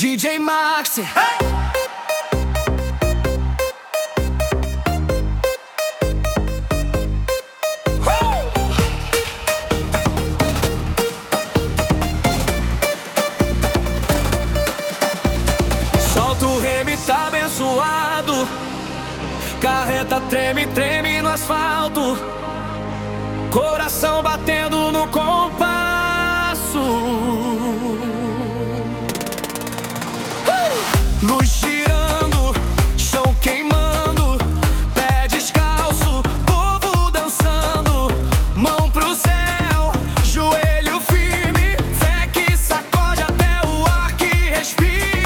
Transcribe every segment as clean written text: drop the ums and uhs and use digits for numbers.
DJ Maxi. Solta o reme, tá abençoado. Carreta treme, treme no asfalto. Coração batendo no compasso. Luz girando, chão queimando, pé descalço, povo dançando. Mão pro céu, joelho firme, fé que sacode até o ar que respira.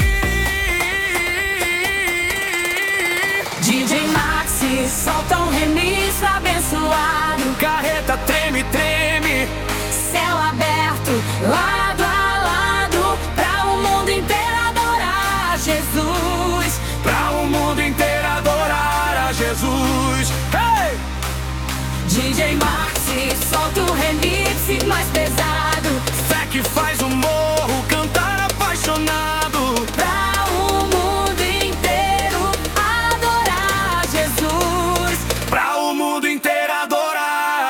DJ Maxi, solta um remix abençoado. Carreta treme, treme, Céu aberto, lado a lado, pra o mundo inteiro adorar Jesus. pra o mundo inteiro adorar a Jesus. Hey! DJ Maxi, solta o remix mais pesado, Fé que faz o morro cantar apaixonado. pra o mundo inteiro adorar Jesus. Pra o mundo inteiro adorar.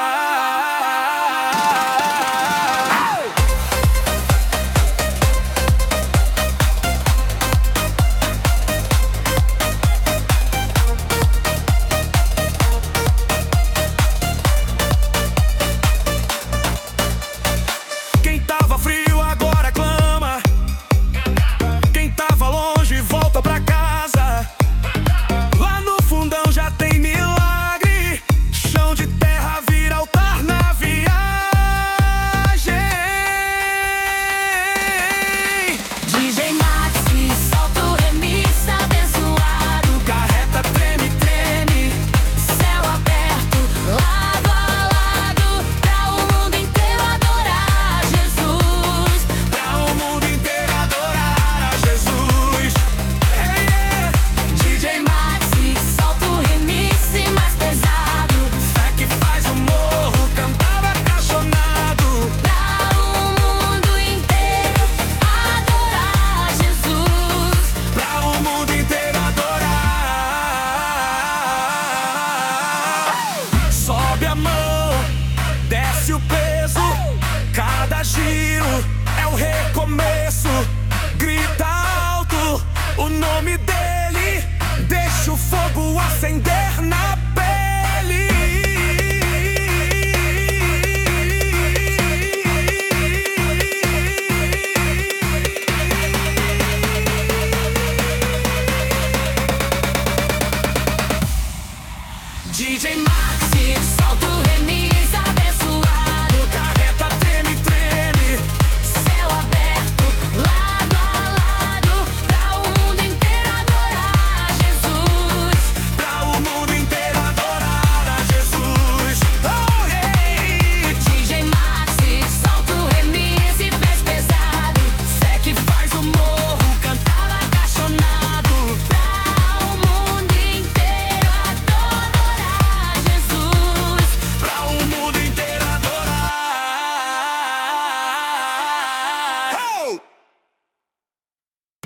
Quem tava frio agora clama. Quem tava longe volta pra casa. Lá no fundão já tem milagre. Chão de terra vira altar na viagem. DJ Maxi, solta o remix abençoado. Carreta treme, treme, Céu aberto, lado a lado, pra o mundo inteiro adorar Jesus. pra o mundo inteiro adorar a Jesus. Hey, yeah. DJ Maxi, solta o remix mais pesado, Fé que faz o morro cantar apaixonado. pra o mundo inteiro adorar Jesus. Pra o mundo inteiro adorar. Sobe a mão, desce o peso. Cada giro é o recomeço. Grita alto o nome dele. Deixa o fogo acender na